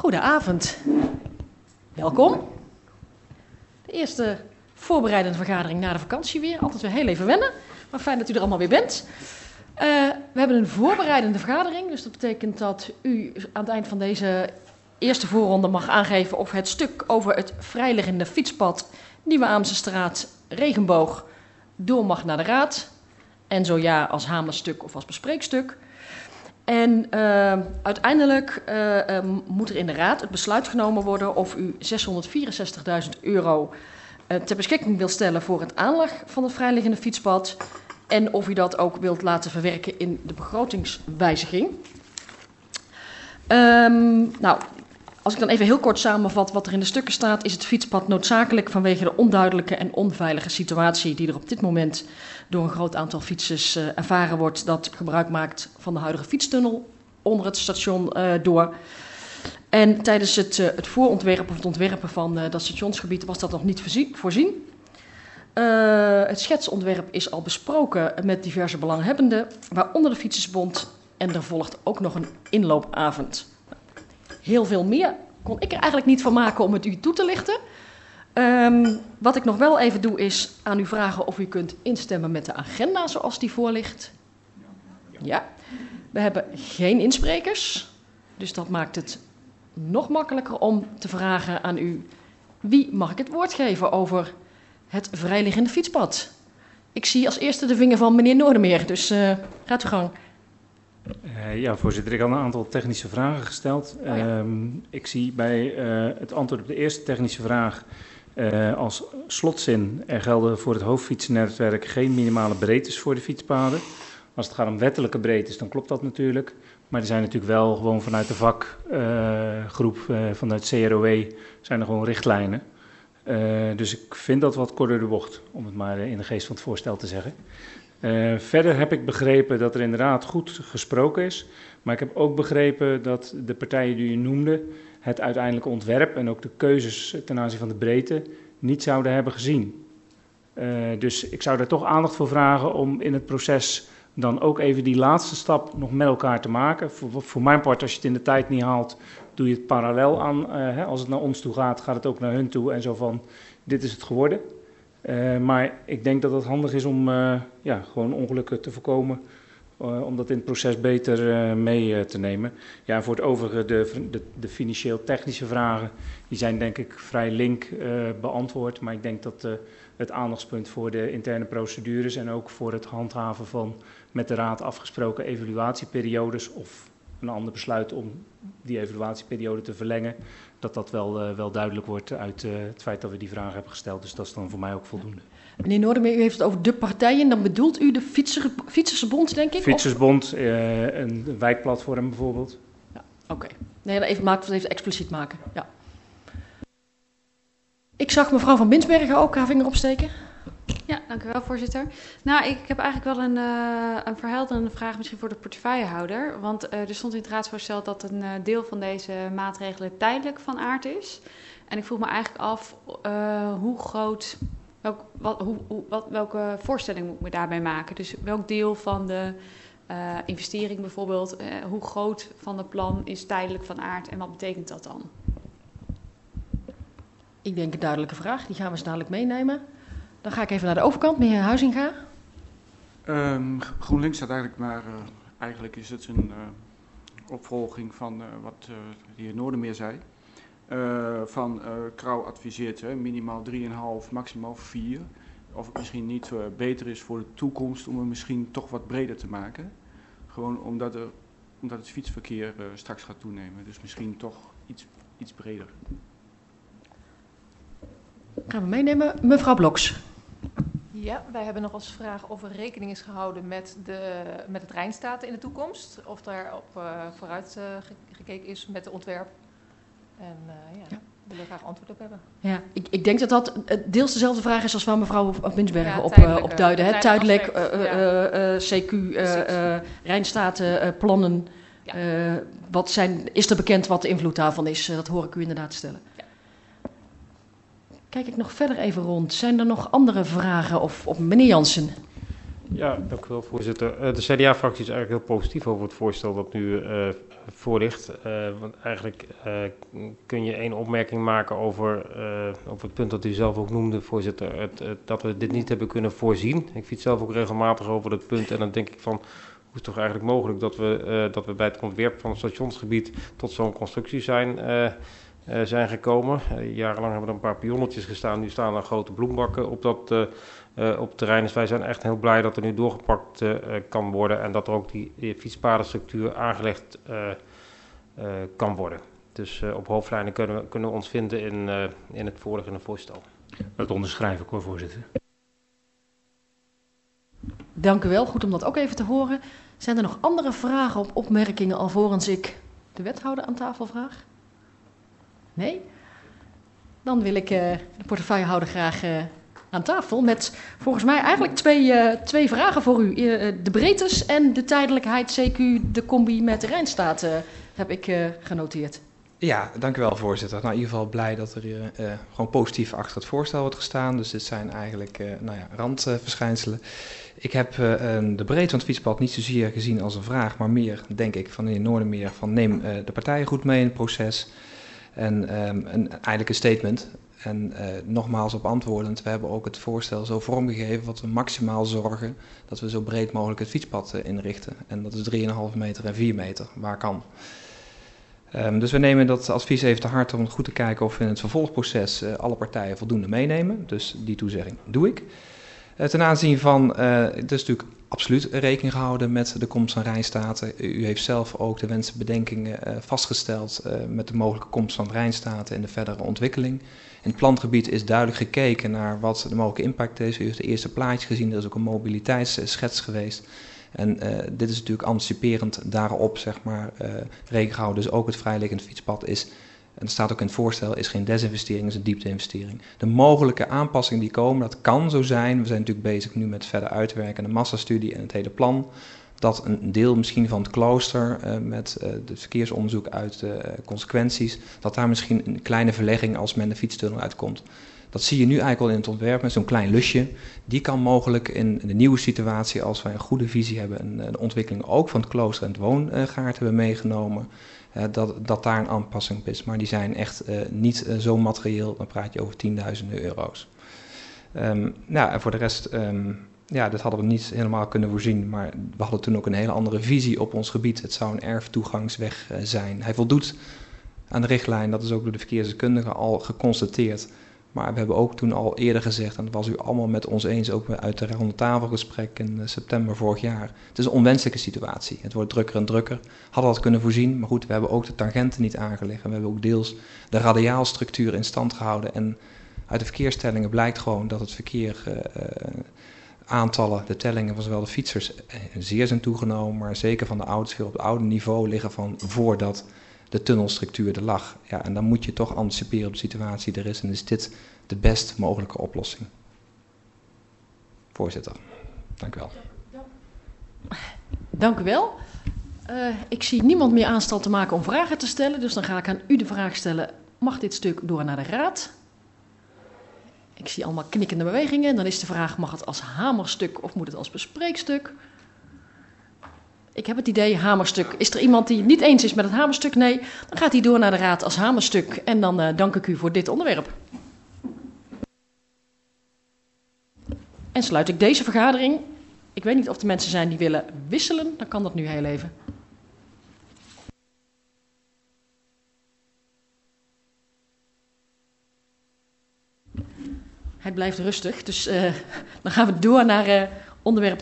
Goedenavond. Welkom. De eerste voorbereidende vergadering na de vakantie weer. Altijd weer heel even wennen, maar fijn dat u er allemaal weer bent. We hebben een voorbereidende vergadering, dus dat betekent dat u aan het eind van deze eerste voorronde mag aangeven of het stuk over het vrijliggende fietspad Nieuwe Aamsestraat Regenboog door mag naar de raad. En zo ja als hamerstuk of als bespreekstuk. En uiteindelijk moet er in de raad het besluit genomen worden of u €664.000 ter beschikking wilt stellen voor het aanleg van het vrijliggende fietspad. En of u dat ook wilt laten verwerken in de begrotingswijziging. Als ik dan even heel kort samenvat wat er in de stukken staat, is het fietspad noodzakelijk vanwege de onduidelijke en onveilige situatie die er op dit moment door een groot aantal fietsers ervaren wordt dat gebruik maakt van de huidige fietstunnel onder het station door. En tijdens het voorontwerpen of het ontwerpen van dat stationsgebied was dat nog niet voorzien. Het schetsontwerp is al besproken met diverse belanghebbenden, waaronder de Fietsersbond, en er volgt ook nog een inloopavond. Heel veel meer kon ik er eigenlijk niet van maken om het u toe te lichten. Wat ik nog wel even doe is aan u vragen of u kunt instemmen met de agenda zoals die voor ligt. Ja, we hebben geen insprekers, dus dat maakt het nog makkelijker om te vragen aan u: wie mag ik het woord geven over het vrijliggende fietspad? Ik zie als eerste de vinger van meneer Noordermeer, dus gaat uw gang. Ja, voorzitter, ik had een aantal technische vragen gesteld. Ik zie bij het antwoord op de eerste technische vraag als slotzin: er gelden voor het hoofdfietsnetwerk geen minimale breedtes voor de fietspaden. Als het gaat om wettelijke breedtes, dan klopt dat natuurlijk. Maar er zijn natuurlijk wel gewoon vanuit de vakgroep, vanuit CROW, zijn er gewoon richtlijnen. Dus ik vind dat wat korter de bocht, om het maar in de geest van het voorstel te zeggen. Verder heb ik begrepen dat er inderdaad goed gesproken is. Maar ik heb ook begrepen dat de partijen die u noemde het uiteindelijke ontwerp en ook de keuzes ten aanzien van de breedte niet zouden hebben gezien. Dus ik zou daar toch aandacht voor vragen om in het proces dan ook even die laatste stap nog met elkaar te maken. Voor mijn part, als je het in de tijd niet haalt, doe je het parallel aan. Als het naar ons toe gaat, gaat het ook naar hun toe en zo van: dit is het geworden. Maar ik denk dat het handig is om gewoon ongelukken te voorkomen, om dat in het proces beter mee te nemen. Ja, en voor het overige, de financieel-technische vragen, die zijn denk ik vrij link beantwoord. Maar ik denk dat het aandachtspunt voor de interne procedures en ook voor het handhaven van met de raad afgesproken evaluatieperiodes of een ander besluit om die evaluatieperiode te verlengen, dat wel duidelijk wordt uit het feit dat we die vraag hebben gesteld. Dus dat is dan voor mij ook voldoende. Meneer Noordermeer, u heeft het over de partijen. Dan bedoelt u de Fietsersbond, denk ik? Fietsersbond, een wijkplatform bijvoorbeeld. Ja, oké. Nee, dan even expliciet maken. Ja. Ik zag mevrouw van Binsbergen ook haar vinger opsteken. Ja, dank u wel, voorzitter. Nou, ik heb eigenlijk wel een verhelderende vraag misschien voor de portefeuillehouder. Want er stond in het raadsvoorstel dat een deel van deze maatregelen tijdelijk van aard is. En ik vroeg me eigenlijk af hoe groot, welke voorstelling moet ik me daarbij maken? Dus welk deel van de investering bijvoorbeeld, hoe groot van het plan is tijdelijk van aard en wat betekent dat dan? Ik denk een duidelijke vraag, die gaan we eens dadelijk meenemen. Dan ga ik even naar de overkant, meneer Huizinga. GroenLinks staat eigenlijk maar, eigenlijk is het een opvolging van wat de heer Noordermeer zei. Krauw adviseert minimaal 3,5, maximaal 4. Of het misschien niet beter is voor de toekomst om het misschien toch wat breder te maken. Gewoon omdat het fietsverkeer straks gaat toenemen. Dus misschien toch iets breder. Gaan we meenemen. Mevrouw Bloks. Ja, wij hebben nog als vraag of er rekening is gehouden met het Rijnstaten in de toekomst. Of daar op vooruit gekeken is met het ontwerp. En daar willen we graag antwoord op hebben. Ja, ik denk dat deels dezelfde vraag is als waar mevrouw Binsbergen op duidde. Tijdelijk, CQ, Rijnstaten, plannen. Ja. Is er bekend wat de invloed daarvan is? Dat hoor ik u inderdaad stellen. Ja. Kijk ik nog verder even rond. Zijn er nog andere vragen? Of meneer Jansen? Ja, dank u wel, voorzitter. De CDA-fractie is eigenlijk heel positief over het voorstel dat nu voor ligt. Want eigenlijk kun je één opmerking maken over het punt dat u zelf ook noemde, voorzitter. Dat we dit niet hebben kunnen voorzien. Ik fiets zelf ook regelmatig over dat punt en dan denk ik van, hoe is het toch eigenlijk mogelijk dat we bij het ontwerp van het stationsgebied tot zo'n constructie zijn gekomen. Jarenlang hebben er een paar pionnetjes gestaan, nu staan er grote bloembakken op het terrein. Dus wij zijn echt heel blij dat er nu doorgepakt kan worden en dat er ook die fietspadenstructuur aangelegd kan worden. Dus op hoofdlijnen kunnen we ons vinden in het voorliggende voorstel. Dat onderschrijf ik hoor, voorzitter. Dank u wel, goed om dat ook even te horen. Zijn er nog andere vragen of opmerkingen alvorens ik de wethouder aan tafel vraag? Nee? Dan wil ik de portefeuillehouder graag aan tafel met volgens mij eigenlijk twee vragen voor u. De breedtes en de tijdelijkheid, CQ, de combi met de Rijnstaat heb ik genoteerd. Ja, dank u wel, voorzitter. Nou, in ieder geval blij dat er hier gewoon positief achter het voorstel wordt gestaan. Dus dit zijn eigenlijk randverschijnselen. Ik heb de breedte van het fietspad niet zozeer gezien als een vraag, maar meer, denk ik, van de heer Noordermeer, van neem de partijen goed mee in het proces. En eigenlijk een statement. En nogmaals op antwoordend, we hebben ook het voorstel zo vormgegeven wat we maximaal zorgen dat we zo breed mogelijk het fietspad inrichten. En dat is 3,5 meter en 4 meter, waar kan. Dus we nemen dat advies even te harte om goed te kijken of we in het vervolgproces alle partijen voldoende meenemen. Dus die toezegging doe ik. Ten aanzien van, het is natuurlijk absoluut rekening gehouden met de komst van Rijnstaten. U heeft zelf ook de wensen en bedenkingen vastgesteld met de mogelijke komst van Rijnstaten in de verdere ontwikkeling. In het plangebied is duidelijk gekeken naar wat de mogelijke impact is. U heeft de eerste plaatjes gezien, er is ook een mobiliteitsschets geweest. En dit is natuurlijk anticiperend daarop, zeg maar, rekening gehouden. Dus ook het vrijliggend fietspad is, en dat staat ook in het voorstel, is geen desinvestering, is een diepteinvestering. De mogelijke aanpassingen die komen, dat kan zo zijn. We zijn natuurlijk bezig nu met verder uitwerken, de massastudie en het hele plan. Dat een deel misschien van het klooster met het verkeersonderzoek uit de consequenties, dat daar misschien een kleine verlegging als men de fietstunnel uitkomt. Dat zie je nu eigenlijk al in het ontwerp met zo'n klein lusje. Die kan mogelijk in de nieuwe situatie, als wij een goede visie hebben, een ontwikkeling ook van het klooster en het woongaard hebben meegenomen, dat daar een aanpassing op is. Maar die zijn echt niet zo materieel, dan praat je over tienduizenden euro's. En voor de rest, dat hadden we niet helemaal kunnen voorzien, maar we hadden toen ook een hele andere visie op ons gebied. Het zou een erftoegangsweg zijn. Hij voldoet aan de richtlijn, dat is ook door de verkeersdeskundigen al geconstateerd. Maar we hebben ook toen al eerder gezegd, en dat was u allemaal met ons eens, ook uit de rondetafelgesprek in september vorig jaar. Het is een onwenselijke situatie. Het wordt drukker en drukker. Hadden we dat kunnen voorzien, maar goed, we hebben ook de tangenten niet aangelegd. En we hebben ook deels de radiaalstructuur in stand gehouden. En uit de verkeerstellingen blijkt gewoon dat het verkeer aantallen, de tellingen van zowel de fietsers zeer zijn toegenomen, maar zeker van de auto's weer op het oude niveau liggen van voordat de tunnelstructuur er lag. Ja, en dan moet je toch anticiperen op de situatie die er is. En is dit de best mogelijke oplossing. Voorzitter, dank u wel. Dank u wel. Ik zie niemand meer aanstal te maken om vragen te stellen. Dus dan ga ik aan u de vraag stellen. Mag dit stuk door naar de raad? Ik zie allemaal knikkende bewegingen. Dan is de vraag, mag het als hamerstuk of moet het als bespreekstuk? Ik heb het idee, hamerstuk. Is er iemand die het niet eens is met het hamerstuk? Nee, dan gaat hij door naar de raad als hamerstuk. En dan dank ik u voor dit onderwerp. En sluit ik deze vergadering. Ik weet niet of er mensen zijn die willen wisselen. Dan kan dat nu heel even. Het blijft rustig, dus dan gaan we door naar onderwerp